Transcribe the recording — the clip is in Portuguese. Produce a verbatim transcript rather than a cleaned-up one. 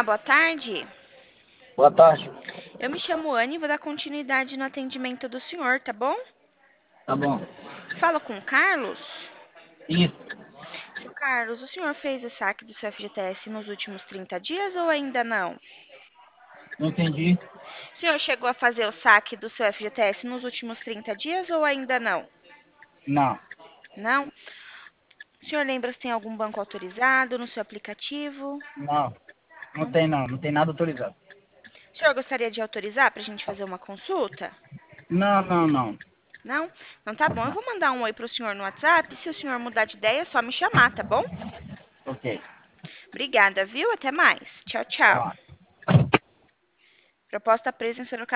Olá, boa tarde. Boa tarde. Eu me chamo Anne e vou dar continuidade no atendimento do senhor, tá bom? Tá bom. Fala com o Carlos. Isso. Seu Carlos, o senhor fez o saque do seu F G T S nos últimos trinta dias ou ainda não? Não entendi. O senhor chegou a fazer o saque do seu F G T S nos últimos trinta dias ou ainda não? Não. Não? O senhor lembra se tem algum banco autorizado no seu aplicativo? Não. Não Não. tem não. Não tem nada autorizado. O senhor gostaria de autorizar para a gente fazer uma consulta? Não, não, não. Não? Então tá bom, eu vou mandar um oi pro senhor no WhatsApp. Se o senhor mudar de ideia, é só me chamar, tá bom? Ok. Obrigada, viu? Até mais. Tchau, Até tchau. mais. Proposta presa em Sorocaba.